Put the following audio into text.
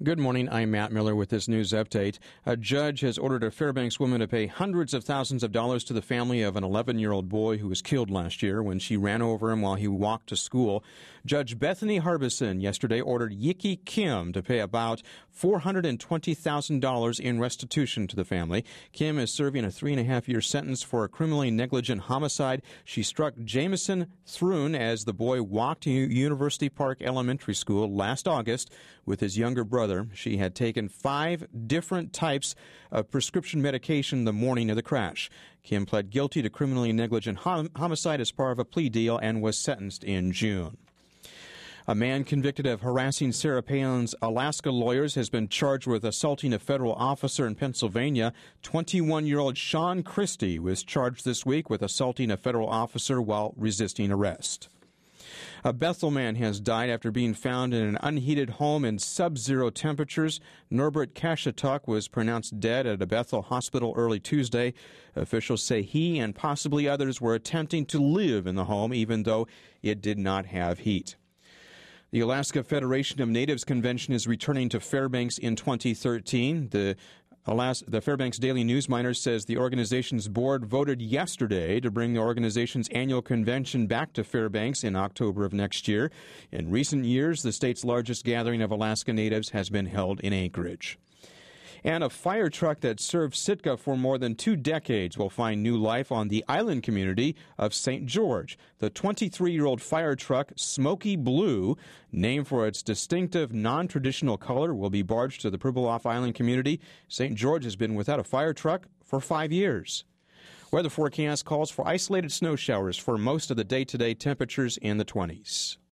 Good morning. I'm Matt Miller with this news update. A judge has ordered a Fairbanks woman to pay hundreds of thousands of dollars to the family of an 11-year-old boy who was killed last year when she ran over him while he walked to school. Judge Bethany Harbison yesterday ordered Yiki Kim to pay about $420,000 in restitution to the family. Kim is serving a 3.5-year sentence for a criminally negligent homicide. She struck Jameson Thrun as the boy walked to University Park Elementary School last August with his younger brother. She had taken 5 different types of prescription medication the morning of the crash. Kim pled guilty to criminally negligent homicide as part of a plea deal and was sentenced in June. A man convicted of harassing Sarah Palin's Alaska lawyers has been charged with assaulting a federal officer in Pennsylvania. 21-year-old Sean Christie was charged this week with assaulting a federal officer while resisting arrest. A Bethel man has died after being found in an unheated home in sub-zero temperatures. Norbert Kashatuk was pronounced dead at a Bethel hospital early Tuesday. Officials say he and possibly others were attempting to live in the home even though it did not have heat. The Alaska Federation of Natives Convention is returning to Fairbanks in 2013. The Fairbanks Daily News Miner says the organization's board voted yesterday to bring the organization's annual convention back to Fairbanks in October of next year. In recent years, the state's largest gathering of Alaska Natives has been held in Anchorage. And a fire truck that served Sitka for more than 2 decades will find new life on the island community of St. George. The 23-year-old fire truck, Smoky Blue, named for its distinctive non-traditional color, will be barged to the Pribilof Island community. St. George has been without a fire truck for 5 years. Weather forecast calls for isolated snow showers for most of the day today, temperatures in the 20s.